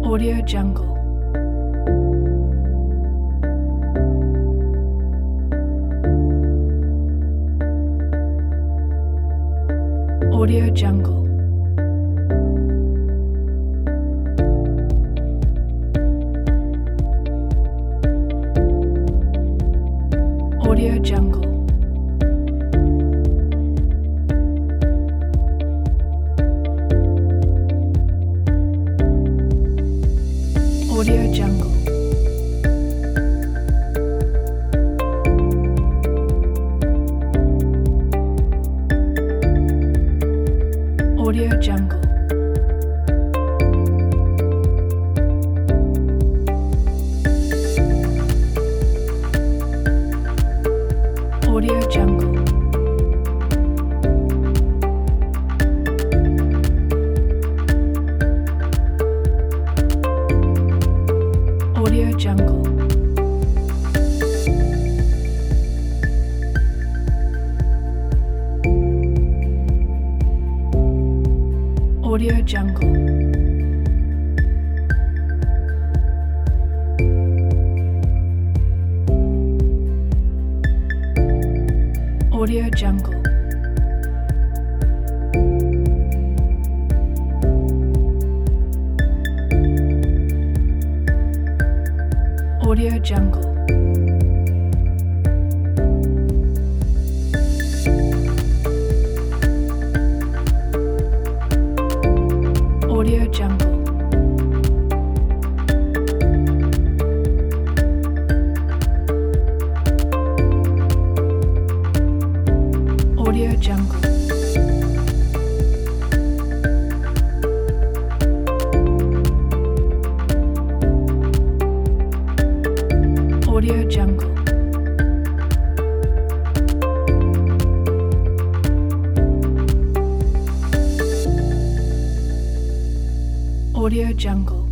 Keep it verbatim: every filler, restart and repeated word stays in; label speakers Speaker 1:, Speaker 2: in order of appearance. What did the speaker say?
Speaker 1: Audio Jungle. Audio Jungle. Audio Jungle. Audio Jungle. Audio Jungle. Audio Jungle. Audio Jungle. Audio Jungle. Audio Jungle. Audio Jungle. Audio Jungle. Audio Jungle. Audio Jungle. Audio Jungle.